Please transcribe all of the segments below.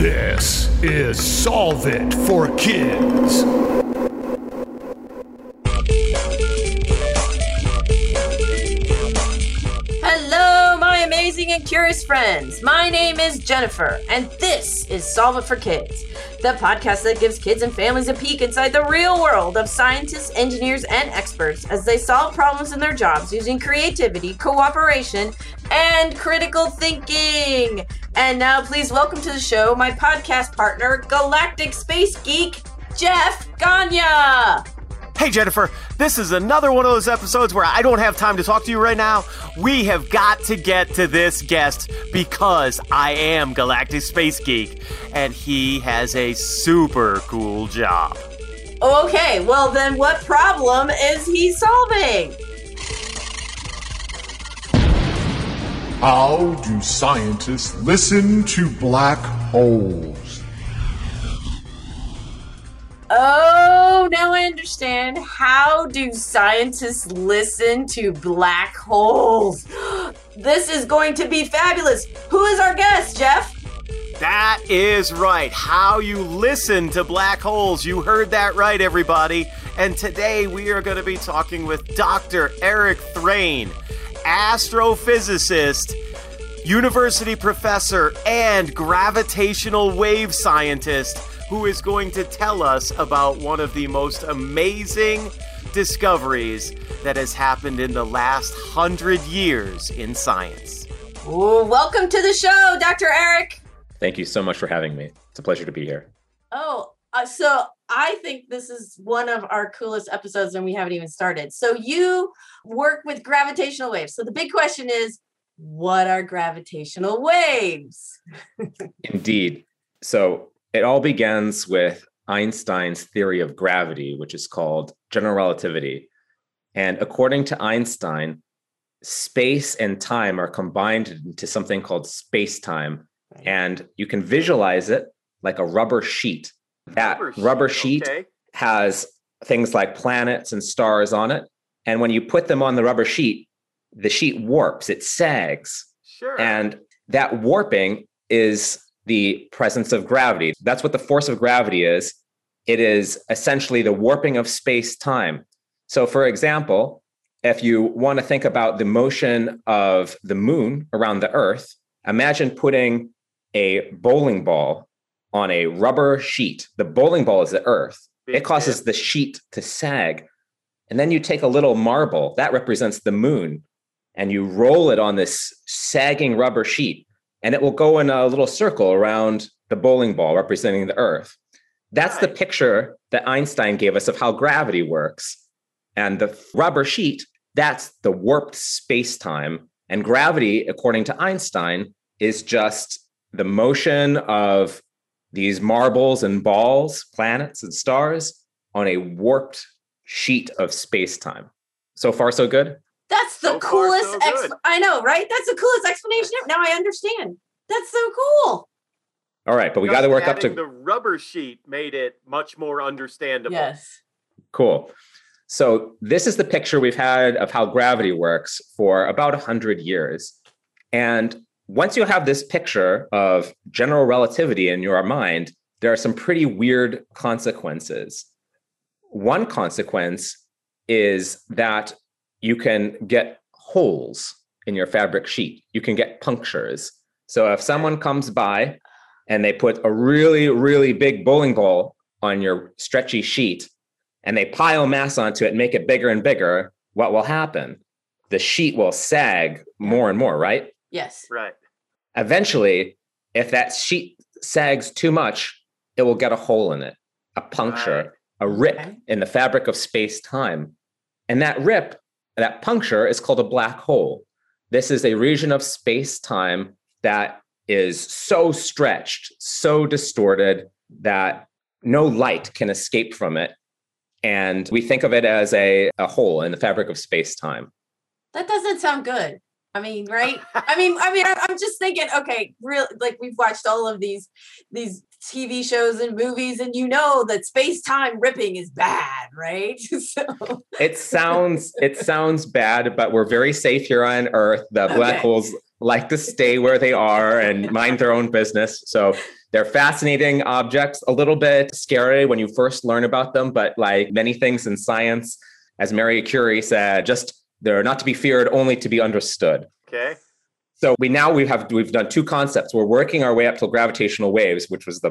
This is Solve It for Kids. Hello, my amazing and curious friends. My name is Jennifer, and this is Solve It for Kids, the podcast that gives kids and families a peek inside the real world of scientists, engineers, and experts as they solve problems in their jobs using creativity, cooperation, and critical thinking. And now, please welcome to the show my podcast partner, Galactic Space Geek, Jeff Gagne. Hey Jennifer, this is another one of those episodes where I don't have time to talk to you right now. We have got to get to this guest because I am Galactic Space Geek, and he has a super cool job. Okay, well then what problem is he solving? How do scientists listen to black holes? Oh, now I understand. How do scientists listen to black holes? This is going to be fabulous. Who is our guest, Jeff? That is right. How you listen to black holes. You heard that right, everybody. And today we are going to be talking with Dr. Eric Thrane, astrophysicist, university professor, and gravitational wave scientist, who is going to tell us about one of the most amazing discoveries that has happened in the last 100 years in science. Ooh, welcome to the show, Dr. Eric. Thank you so much for having me. It's a pleasure to be here. So I think this is one of our coolest episodes and we haven't even started. So you work with gravitational waves. So the big question is, what are gravitational waves? Indeed. So it all begins with Einstein's theory of gravity, which is called general relativity. And according to Einstein, space and time are combined into something called space-time. And you can visualize it like a rubber sheet. That rubber sheet has things like planets and stars on it. And when you put them on the rubber sheet, the sheet warps, it sags. Sure. And that warping is the presence of gravity. That's what the force of gravity is. It is essentially the warping of space-time. So for example, if you want to think about the motion of the moon around the Earth, imagine putting a bowling ball on a rubber sheet. The bowling ball is the Earth. It causes the sheet to sag. And then you take a little marble, that represents the moon, and you roll it on this sagging rubber sheet, and it will go in a little circle around the bowling ball representing the Earth. That's the picture that Einstein gave us of how gravity works. And the rubber sheet, that's the warped space-time. And gravity, according to Einstein, is just the motion of these marbles and balls, planets and stars, on a warped sheet of space-time. So far, so good? That's the coolest. I know, right? That's the coolest explanation. Now I understand. That's so cool. All right, but we got to work up to the rubber sheet made it much more understandable. Yes. Cool. So this is the picture we've had of how gravity works for about 100 years. And once you have this picture of general relativity in your mind, there are some pretty weird consequences. One consequence is that you can get holes in your fabric sheet. You can get punctures. So if someone comes by and they put a really, really big bowling ball on your stretchy sheet and they pile mass onto it and make it bigger and bigger, what will happen? The sheet will sag more and more, right? Yes. Right. Eventually, if that sheet sags too much, it will get a hole in it, a puncture, a rip in the fabric of space-time. And that rip, that puncture, is called a black hole. This is a region of space-time that is so stretched, so distorted that no light can escape from it. And we think of it as a hole in the fabric of space-time. That doesn't sound good. I mean, right? I'm just thinking, okay, real, like we've watched all of these TV shows and movies, and you know that space-time ripping is bad, right? So it sounds bad, but we're very safe here on Earth. The black holes like to stay where they are and mind their own business. So they're fascinating objects, a little bit scary when you first learn about them, but like many things in science, as Marie Curie said, just they're not to be feared, only to be understood. Okay. So we've done two concepts. We're working our way up to gravitational waves, which was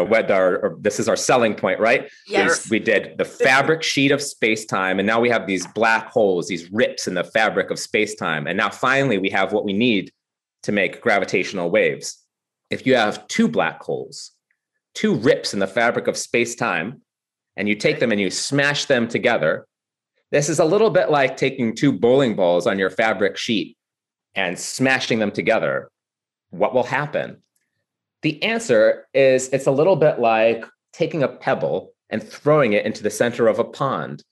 this is our selling point, right? Yes. We did the fabric sheet of space-time, and now we have these black holes, these rips in the fabric of space-time. And now finally we have what we need to make gravitational waves. If you have two black holes, two rips in the fabric of space-time, and you take them and you smash them together, this is a little bit like taking two bowling balls on your fabric sheet and smashing them together. What will happen? The answer is it's a little bit like taking a pebble and throwing it into the center of a pond.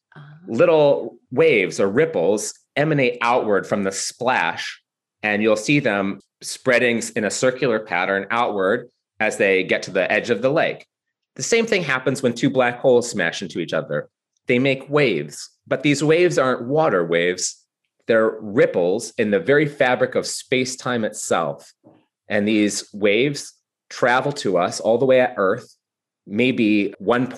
Little waves or ripples emanate outward from the splash, and you'll see them spreading in a circular pattern outward as they get to the edge of the lake. The same thing happens when two black holes smash into each other. They make waves, but these waves aren't water waves. They're ripples in the very fabric of space-time itself. And these waves travel to us all the way at Earth, maybe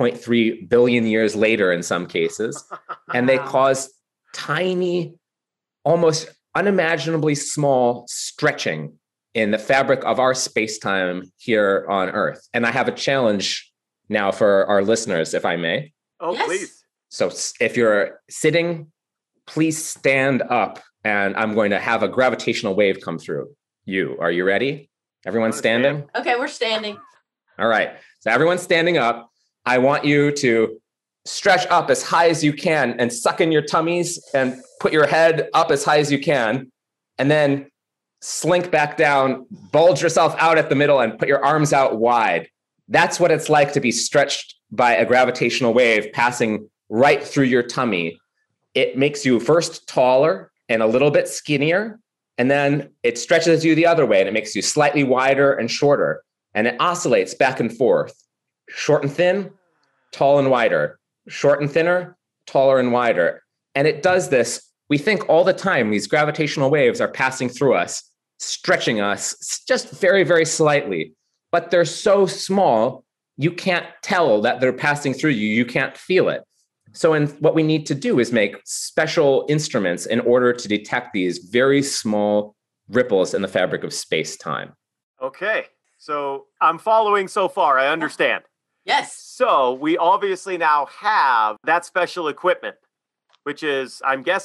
1.3 billion years later in some cases. And they cause tiny, almost unimaginably small stretching in the fabric of our space-time here on Earth. And I have a challenge now for our listeners, if I may. Oh, Yes. please. So if you're sitting, please stand up, and I'm going to have a gravitational wave come through you. Are you ready? Everyone standing? Okay, we're standing. All right. So everyone's standing up. I want you to stretch up as high as you can and suck in your tummies and put your head up as high as you can. And then slink back down, bulge yourself out at the middle and put your arms out wide. That's what it's like to be stretched by a gravitational wave passing right through your tummy. It makes you first taller and a little bit skinnier, and then it stretches you the other way and it makes you slightly wider and shorter. And it oscillates back and forth. Short and thin, tall and wider. Short and thinner, taller and wider. And it does this, we think all the time, these gravitational waves are passing through us, stretching us just very, very slightly. But they're so small, you can't tell that they're passing through you. You can't feel it. So what we need to do is make special instruments in order to detect these very small ripples in the fabric of space-time. Okay. So I'm following so far. I understand. Yes. So we obviously now have that special equipment, which is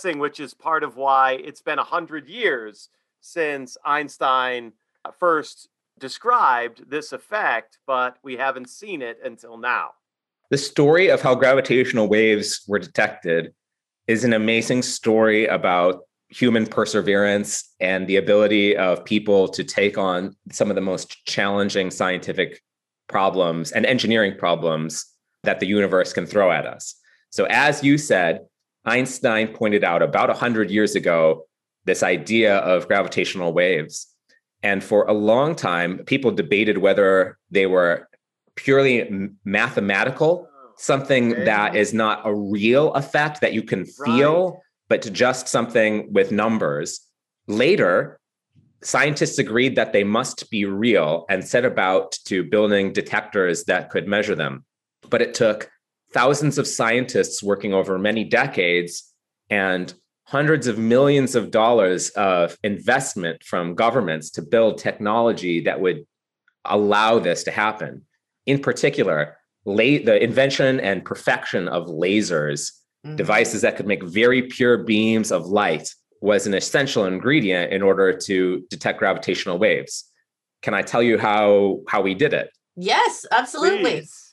part of why it's been 100 years since Einstein first described this effect, but we haven't seen it until now. The story of how gravitational waves were detected is an amazing story about human perseverance and the ability of people to take on some of the most challenging scientific problems and engineering problems that the universe can throw at us. So as you said, Einstein pointed out about 100 years ago this idea of gravitational waves. And for a long time, people debated whether they were purely mathematical, something that is not a real effect that you can feel, but just something with numbers. Later, scientists agreed that they must be real and set about to building detectors that could measure them. But it took thousands of scientists working over many decades and hundreds of millions of dollars of investment from governments to build technology that would allow this to happen. In particular, the invention and perfection of lasers, devices that could make very pure beams of light, was an essential ingredient in order to detect gravitational waves. Can I tell you how we did it? Yes, absolutely. Please.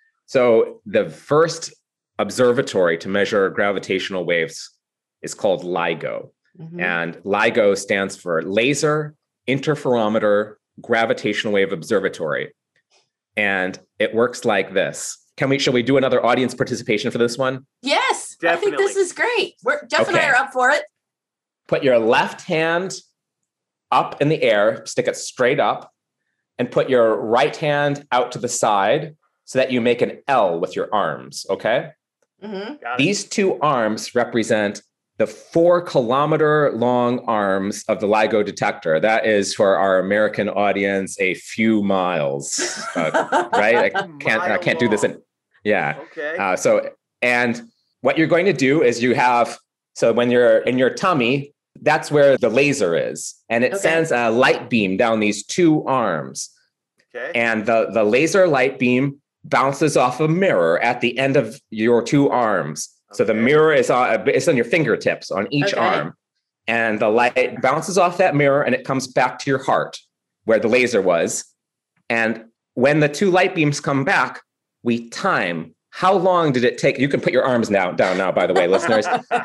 So the first observatory to measure gravitational waves is called LIGO. And LIGO stands for Laser Interferometer Gravitational Wave Observatory. And it works like this. Shall we do another audience participation for this one? Yes, Definitely. I think this is great. Jeff and I Okay. are up for it. Put your left hand up in the air, stick it straight up, and put your right hand out to the side so that you make an L with your arms, okay? Mm-hmm. Got it. These two arms represent the 4-kilometer long arms of the LIGO detector. That is, for our American audience, a few miles, right? I can't do this yeah. Okay. And what you're going to do is so when you're in your tummy, that's where the laser is. And it sends a light beam down these 2 arms. Okay. And the laser light beam bounces off a mirror at the end of your 2 arms. So the mirror is on your fingertips on each arm. And the light bounces off that mirror and it comes back to your heart where the laser was. And when the 2 light beams come back, we time how long did it take. You can put your arms down now, by the way, listeners.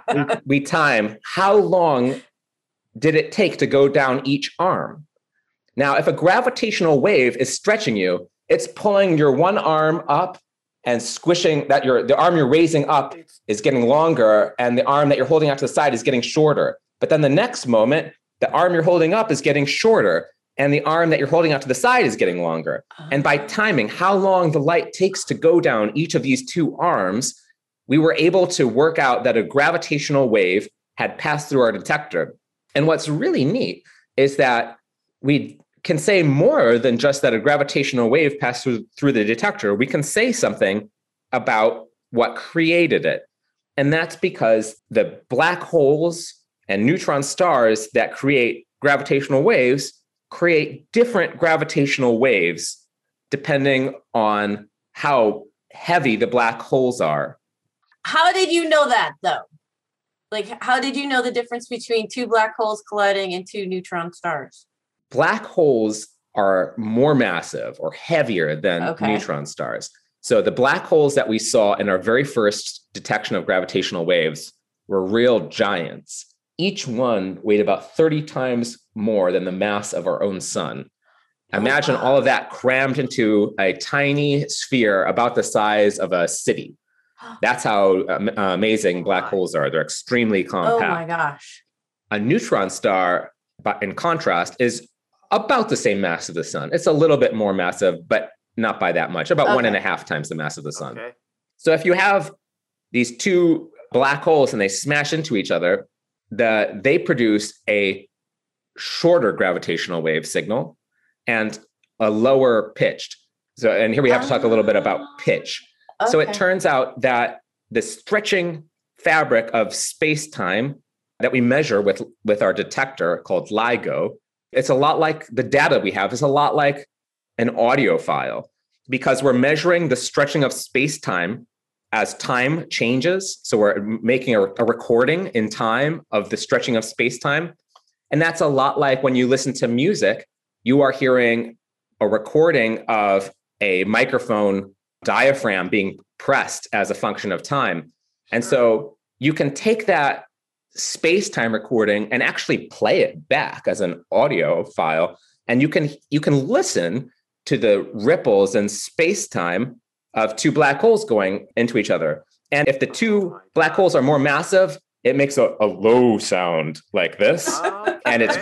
We time how long did it take to go down each arm. Now, if a gravitational wave is stretching you, it's pulling your one arm up and squishing that the arm you're raising up is getting longer and the arm that you're holding out to the side is getting shorter. But then the next moment, the arm you're holding up is getting shorter and the arm that you're holding out to the side is getting longer. And by timing how long the light takes to go down each of these 2 arms, we were able to work out that a gravitational wave had passed through our detector. And what's really neat is that we can say more than just that a gravitational wave passed through the detector. We can say something about what created it. And that's because the black holes and neutron stars that create gravitational waves create different gravitational waves depending on how heavy the black holes are. How did you know that, though? Like, how did you know the difference between 2 black holes colliding and 2 neutron stars? Black holes are more massive or heavier than neutron stars. So the black holes that we saw in our very first detection of gravitational waves were real giants. Each one weighed about 30 times more than the mass of our own sun. Imagine all of that crammed into a tiny sphere about the size of a city. That's how amazing black holes are. They're extremely compact. Oh my gosh. A neutron star, but in contrast, is about the same mass of the sun. It's a little bit more massive, but not by that much, about 1.5 times the mass of the sun. Okay. So if you have these 2 black holes and they smash into each other, they produce a shorter gravitational wave signal and a lower pitched. So, and here we have to talk a little bit about pitch. Okay. So it turns out that the stretching fabric of space-time that we measure with our detector called LIGO, it's a lot like the data we have is a lot like an audio file because we're measuring the stretching of space-time as time changes. So we're making a recording in time of the stretching of space-time. And that's a lot like when you listen to music, you are hearing a recording of a microphone diaphragm being pressed as a function of time. And so you can take that space-time recording and actually play it back as an audio file. And you can listen to the ripples in space-time of 2 black holes going into each other. And if the 2 black holes are more massive, it makes a low sound like this. And it's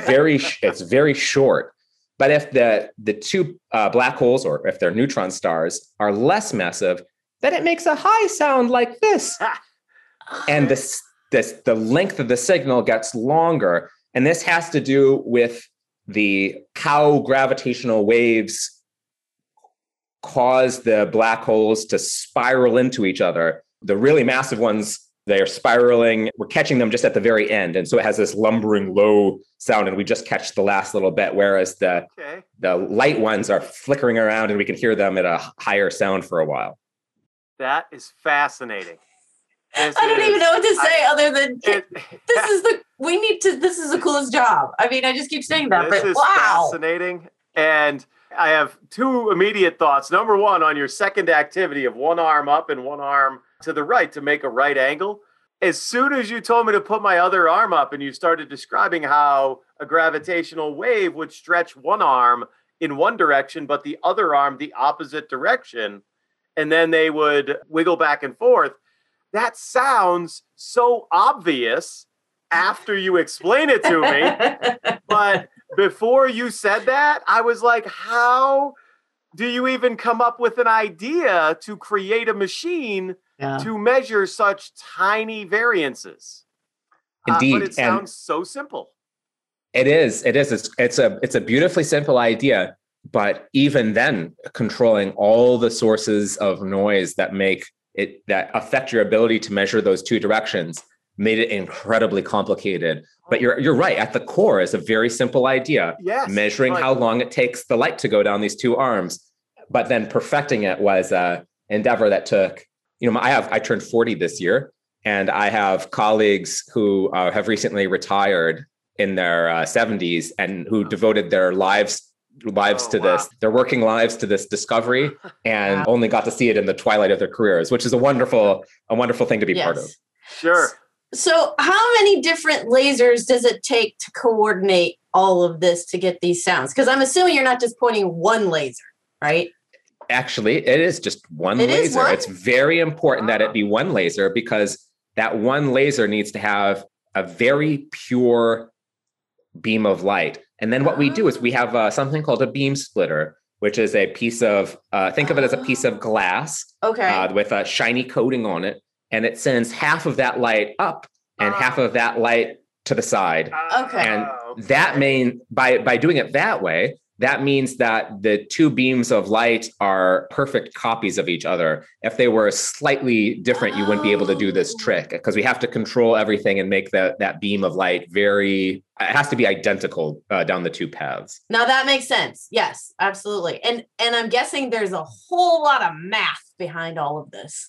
very short. But if the 2 black holes, or if they're neutron stars, are less massive, then it makes a high sound like this. And the length of the signal gets longer. And this has to do with how gravitational waves cause the black holes to spiral into each other. The really massive ones, they are spiraling. We're catching them just at the very end. And so it has this lumbering low sound and we just catch the last little bit. Whereas the light ones are flickering around and we can hear them at a higher sound for a while. That is fascinating. I don't even know what to say other than this is the coolest job. I mean, I just keep saying that, this but is wow. Fascinating. And I have 2 immediate thoughts. Number one, on your second activity of one arm up and one arm to the right to make a right angle. As soon as you told me to put my other arm up and you started describing how a gravitational wave would stretch one arm in one direction, but the other arm the opposite direction, and then they would wiggle back and forth, that sounds so obvious after you explain it to me. But before you said that, I was like, how do you even come up with an idea to create a machine to measure such tiny variances? Indeed. But it sounds so simple. It is. It's a beautifully simple idea, but even then, controlling all the sources of noise that affect your ability to measure those two directions made it incredibly complicated. But you're right. At the core is a very simple idea. Yes, measuring how long it takes the light to go down these two arms. But then perfecting it was an endeavor that took, I turned 40 this year, and I have colleagues who have recently retired in their 70s and who devoted their lives to this, their working lives to this discovery, and only got to see it in the twilight of their careers, which is a wonderful thing to be part of. Sure. So how many different lasers does it take to coordinate all of this to get these sounds? Because I'm assuming you're not just pointing one laser, right? Actually, it is just one laser. It's very important that it be one laser, because that one laser needs to have a very pure beam of light. And then what we do is we have something called a beam splitter, which is a piece of, think of it as a piece of glass with a shiny coating on it. And it sends half of that light up and half of that light to the side. And that by doing it that way, that means that the two beams of light are perfect copies of each other. If they were slightly different, you wouldn't be able to do this trick, because we have to control everything and make that beam of light it has to be identical down the two paths. Now that makes sense. Yes, absolutely. And I'm guessing there's a whole lot of math behind all of this.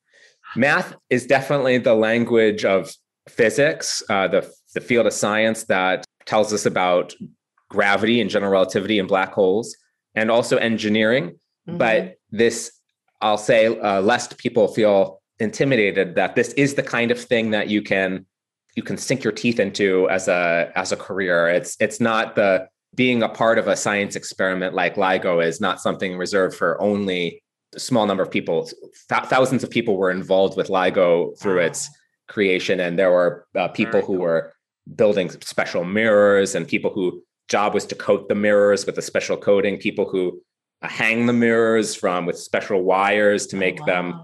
Math is definitely the language of physics, the field of science that tells us about gravity and general relativity and black holes, and also engineering. Mm-hmm. But this, I'll say, lest people feel intimidated, that this is the kind of thing that you can sink your teeth into as a career. It's not being a part of a science experiment like LIGO is not something reserved for only a small number of people. Thousands of people were involved with LIGO through its creation, and there were people who were building special mirrors, and people who job was to coat the mirrors with a special coating, people who hang the mirrors with special wires to make them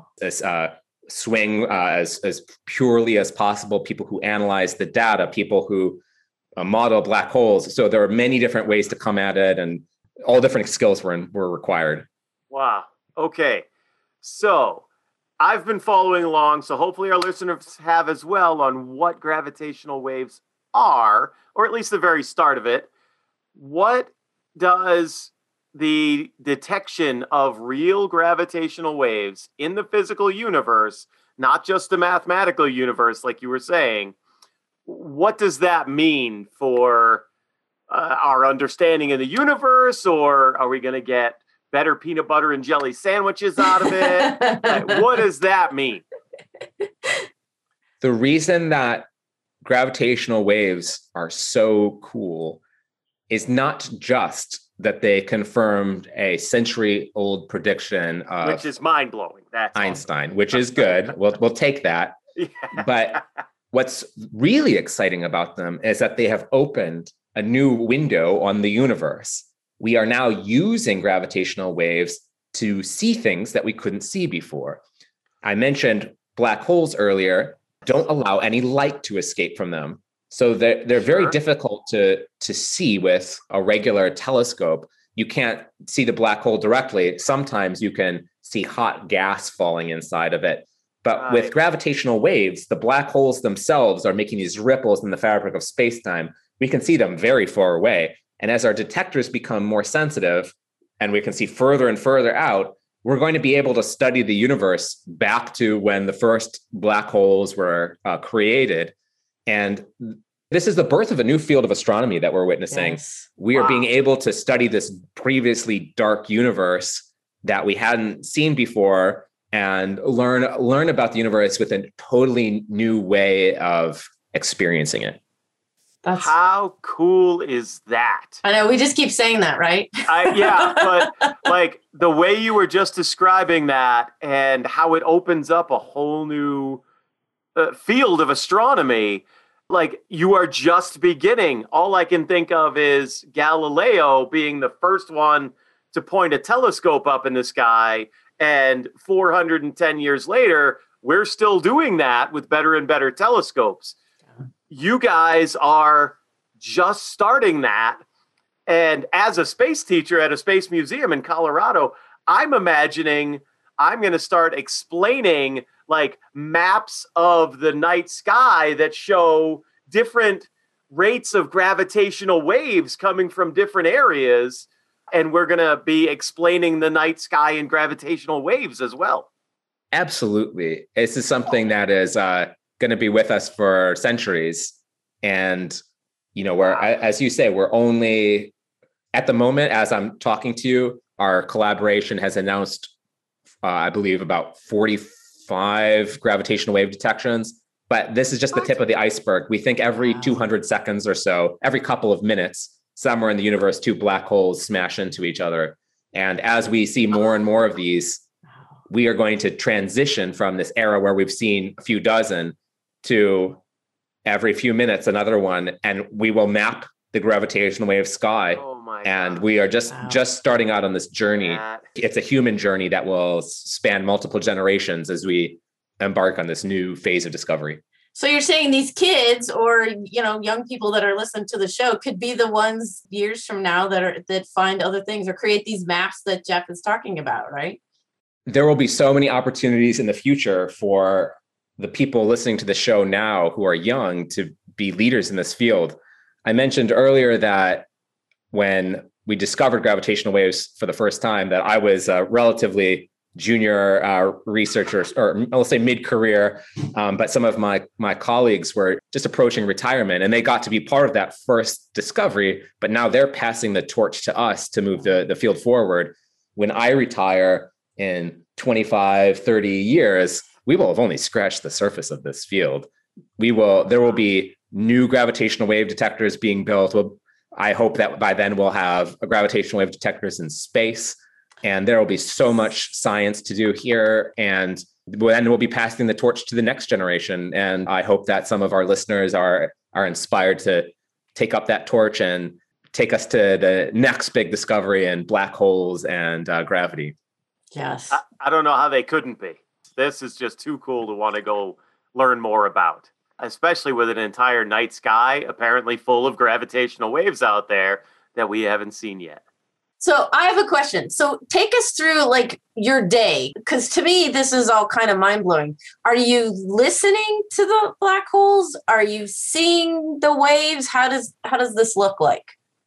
swing as purely as possible, people who analyze the data, people who model black holes. So there are many different ways to come at it, and all different skills were required. Wow. Okay. So I've been following along, so hopefully our listeners have as well, on what gravitational waves are, or at least the very start of it. What does the detection of real gravitational waves in the physical universe, not just the mathematical universe, like you were saying, what does that mean for our understanding of the universe? Or are we going to get better peanut butter and jelly sandwiches out of it? What does that mean? The reason that gravitational waves are so cool is not just that they confirmed a century-old prediction of, which is mind-blowing. That's Einstein, awesome. Which is good. We'll take that. Yeah. But what's really exciting about them is that they have opened a new window on the universe. We are now using gravitational waves to see things that we couldn't see before. I mentioned black holes earlier don't allow any light to escape from them. So they're very difficult to see with a regular telescope. You can't see the black hole directly. Sometimes you can see hot gas falling inside of it. But with gravitational waves, the black holes themselves are making these ripples in the fabric of space-time. We can see them very far away. And as our detectors become more sensitive and we can see further and further out, we're going to be able to study the universe back to when the first black holes were created. And this is the birth of a new field of astronomy that we're witnessing. Yes. We are being able to study this previously dark universe that we hadn't seen before and learn about the universe with a totally new way of experiencing it. How cool is that? I know, we just keep saying that, right? Yeah, but like the way you were just describing that and how it opens up a whole new field of astronomy, like you are just beginning. All I can think of is Galileo being the first one to point a telescope up in the sky. And 410 years later, we're still doing that with better and better telescopes. you guys are just starting that. And as a space teacher at a space museum in Colorado, I'm imagining I'm going to start explaining like maps of the night sky that show different rates of gravitational waves coming from different areas. And we're going to be explaining the night sky and gravitational waves as well. Absolutely. This is something that is going to be with us for centuries. And, you know, as you say, we're only at the moment, as I'm talking to you, our collaboration has announced, I believe, about 45 gravitational wave detections. But this is just the tip of the iceberg. We think every 200 seconds or so, every couple of minutes, somewhere in the universe, two black holes smash into each other. And as we see more and more of these, we are going to transition from this era where we've seen a few dozen to every few minutes, another one. And we will map the gravitational wave sky. And we are just starting out on this journey. It's a human journey that will span multiple generations as we embark on this new phase of discovery. So you're saying these kids or, you know, young people that are listening to the show could be the ones years from now that find other things or create these maps that Jeff is talking about, right? There will be so many opportunities in the future for the people listening to the show now who are young to be leaders in this field. I mentioned earlier that when we discovered gravitational waves for the first time, that I was a relatively junior researcher, or I'll say mid-career, but some of my colleagues were just approaching retirement, and they got to be part of that first discovery, but now they're passing the torch to us to move the field forward. When I retire in 25, 30 years, we will have only scratched the surface of this field. There will be new gravitational wave detectors being built. I hope that by then we'll have gravitational wave detectors in space, and there will be so much science to do here. And then we'll be passing the torch to the next generation. And I hope that some of our listeners are inspired to take up that torch and take us to the next big discovery in black holes and gravity. Yes. I don't know how they couldn't be. This is just too cool to want to go learn more about, especially with an entire night sky apparently full of gravitational waves out there that we haven't seen yet. So I have a question. So take us through like your day, because to me, this is all kind of mind blowing. Are you listening to the black holes? Are you seeing the waves? How does this look like?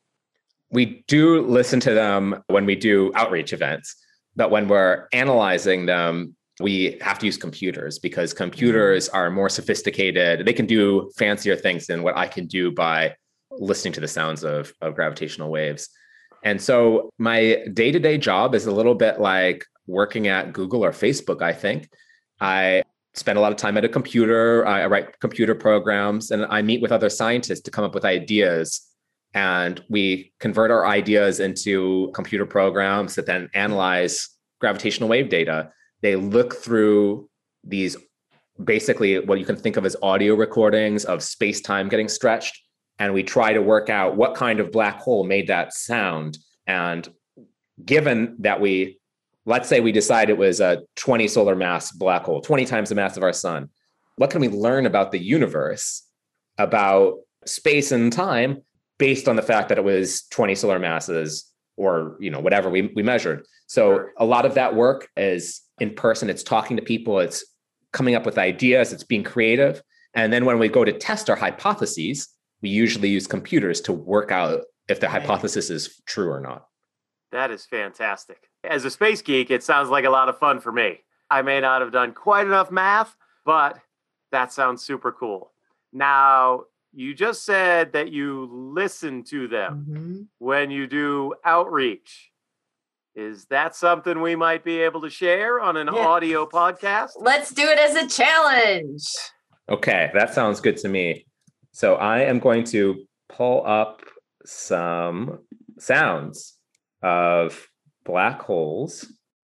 We do listen to them when we do outreach events, but when we're analyzing them, we have to use computers because computers are more sophisticated. They can do fancier things than what I can do by listening to the sounds of gravitational waves. And so my day-to-day job is a little bit like working at Google or Facebook, I think. I spend a lot of time at a computer. I write computer programs, and I meet with other scientists to come up with ideas. And we convert our ideas into computer programs that then analyze gravitational wave data. They look through these, basically what you can think of as audio recordings of space-time getting stretched. And we try to work out what kind of black hole made that sound. And given that let's say we decide it was a 20 solar mass black hole, 20 times the mass of our sun, what can we learn about the universe, about space and time, based on the fact that it was 20 solar masses or, you know, whatever we measured. So a lot of that work is in person. It's talking to people. It's coming up with ideas. It's being creative. And then when we go to test our hypotheses, we usually use computers to work out if the hypothesis is true or not. That is fantastic. As a space geek, it sounds like a lot of fun for me. I may not have done quite enough math, but that sounds super cool. Now, you just said that you listen to them when you do outreach. Is that something we might be able to share on an audio podcast? Let's do it as a challenge. Okay, that sounds good to me. So I am going to pull up some sounds of black holes.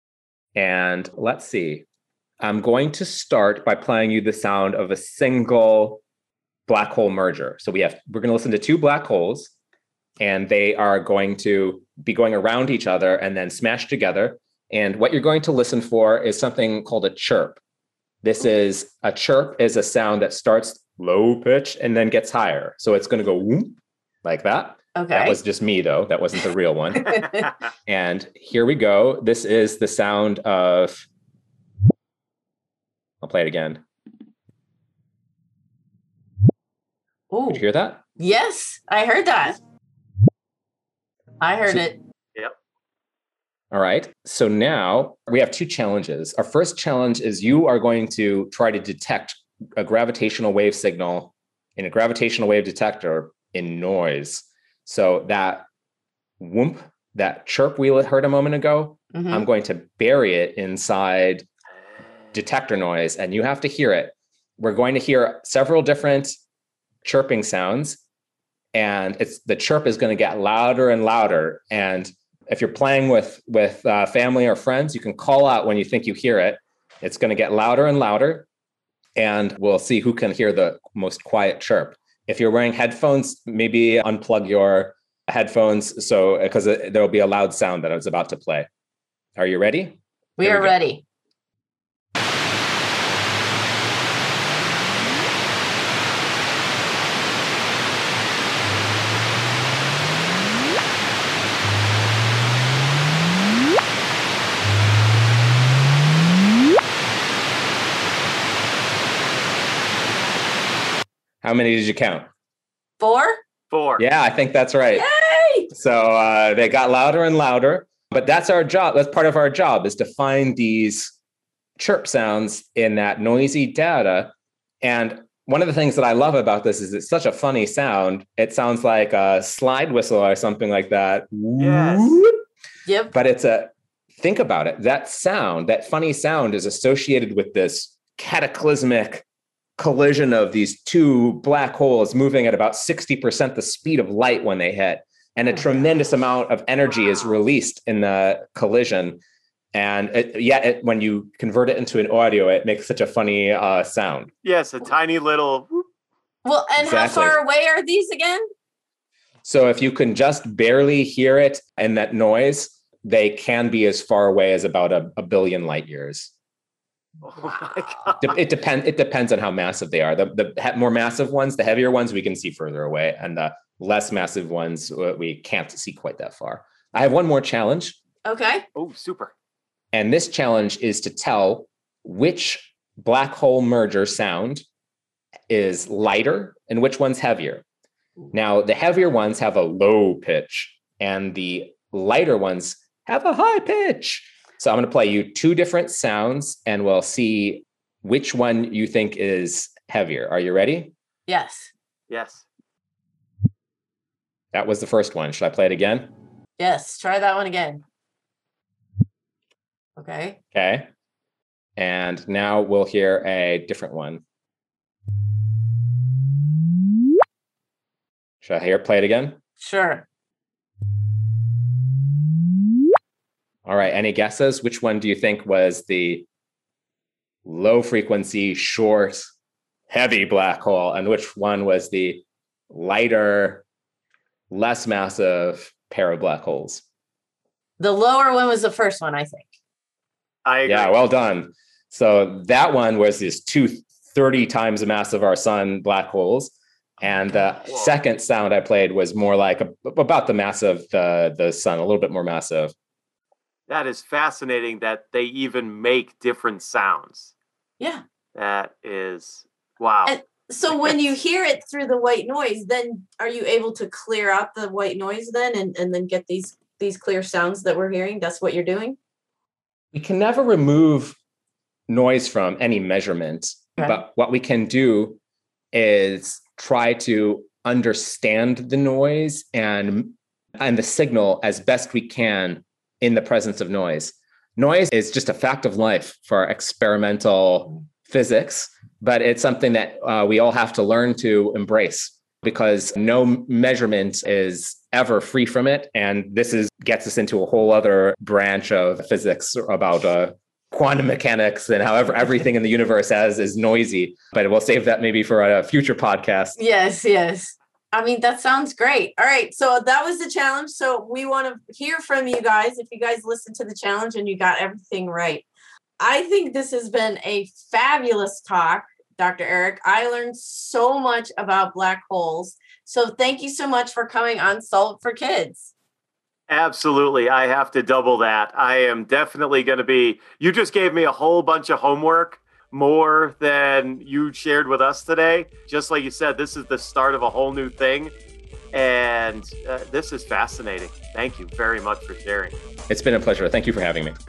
And let's see. I'm going to start by playing you the sound of a single black hole merger. So we're going to listen to two black holes, and they are going to be going around each other and then smash together. And what you're going to listen for is something called a chirp. A chirp is a sound that starts low pitch and then gets higher. So it's going to go whoop like that. Okay. That was just me, though. That wasn't the real one. And here we go. This is the sound of, I'll play it again. Ooh. Did you hear that? Yes, I heard that. I heard it. Yep. All right. So now we have two challenges. Our first challenge is you are going to try to detect a gravitational wave signal in a gravitational wave detector in noise. So that whoomp, that chirp we heard a moment ago, I'm going to bury it inside detector noise, and you have to hear it. We're going to hear several different chirping sounds, and the chirp is going to get louder and louder. And if you're playing with family or friends, you can call out when you think you hear it. It's going to get louder and louder, and we'll see who can hear the most quiet chirp. If you're wearing headphones, maybe unplug your headphones because there will be a loud sound that I was about to play. Are you ready? We are ready. How many did you count? 4? 4. Yeah, I think that's right. Yay! So they got louder and louder, but that's our job. That's part of our job, is to find these chirp sounds in that noisy data. And one of the things that I love about this is it's such a funny sound. It sounds like a slide whistle or something like that. Yes. Yep. But think about it. That sound, that funny sound, is associated with this cataclysmic collision of these two black holes moving at about 60% the speed of light when they hit. And a tremendous amount of energy is released in the collision. And when you convert it into an audio, it makes such a funny sound. Yes, a tiny little whoop. Well, and Exactly. How far away are these again? So if you can just barely hear it and that noise, they can be as far away as about a billion light years. Oh my God. It depends on how massive they are. The more massive ones, the heavier ones, we can see further away, and the less massive ones, we can't see quite that far. I have one more challenge, Okay. Oh, super. and this challenge is to tell which black hole merger sound is lighter and which one's heavier. Now, the heavier ones have a low pitch, and the lighter ones have a high pitch. So I'm going to play you two different sounds, and we'll see which one you think is heavier. Are you ready? Yes. Yes. That was the first one. Should I play it again? Yes. Try that one again. Okay. Okay. And now we'll hear a different one. Should I play it again? Sure. All right. Any guesses? Which one do you think was the low frequency, short, heavy black hole? And which one was the lighter, less massive pair of black holes? The lower one was the first one, I think. I agree. Yeah, well done. So that one was these 30 times the mass of our sun black holes. And the second sound I played was more like about the mass of the sun, a little bit more massive. That is fascinating that they even make different sounds. Yeah. That is, wow. And so when you hear it through the white noise, then are you able to clear out the white noise then and then get these clear sounds that we're hearing? That's what you're doing? We can never remove noise from any measurement, Okay. but what we can do is try to understand the noise and the signal as best we can in the presence of noise. Noise is just a fact of life for experimental physics, but it's something that we all have to learn to embrace, because no measurement is ever free from it. And this gets us into a whole other branch of physics about quantum mechanics and however everything in the universe is noisy. But we'll save that maybe for a future podcast. Yes, yes. I mean, that sounds great. All right. So that was the challenge. So we want to hear from you guys. If you guys listened to the challenge and you got everything right. I think this has been a fabulous talk. Dr. Eric. I learned so much about black holes. So thank you so much for coming on Solve It for Kids. Absolutely. I have to double that. I am definitely going to be, you just gave me a whole bunch of homework, more than you shared with us today. Just like you said, this is the start of a whole new thing. And this is fascinating. Thank you very much for sharing. It's been a pleasure. Thank you for having me.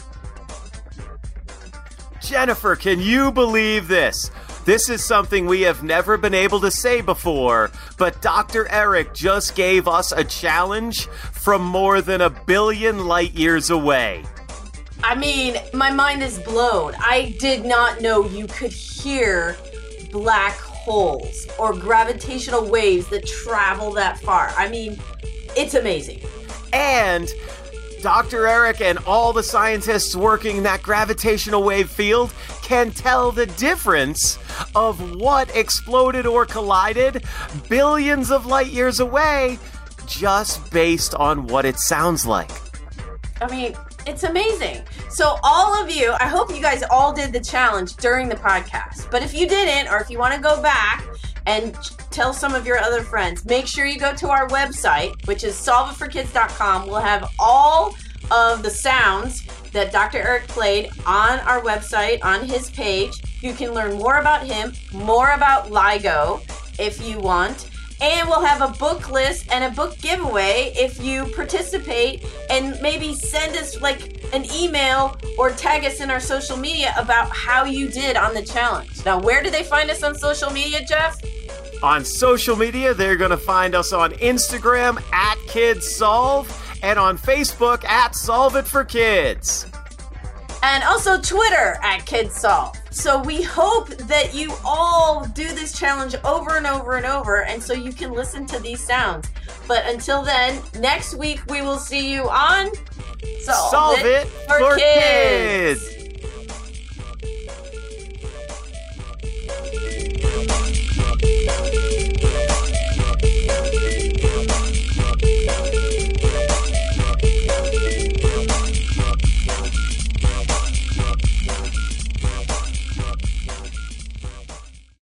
Jennifer, can you believe this? This is something we have never been able to say before, but Dr. Eric just gave us a challenge from more than 1 billion light years away. I mean, my mind is blown. I did not know you could hear black holes or gravitational waves that travel that far. I mean, it's amazing. And Dr. Eric and all the scientists working in that gravitational wave field can tell the difference of what exploded or collided billions of light years away just based on what it sounds like. I mean, it's amazing. So all of you, I hope you guys all did the challenge during the podcast. But if you didn't, or if you want to go back and tell some of your other friends, make sure you go to our website, which is solveitforkids.com. We'll have all of the sounds that Dr. Eric played on our website, on his page. You can learn more about him, more about LIGO if you want. And we'll have a book list and a book giveaway if you participate, and maybe send us like an email or tag us in our social media about how you did on the challenge. Now, where do they find us on social media, Jeff? On social media, they're going to find us on Instagram @KidsSolve and on Facebook @SolveItForKids. And also Twitter @KidsSolve. So we hope that you all do this challenge over and over and over, and so you can listen to these sounds. But until then, next week we will see you on Solve It for Kids.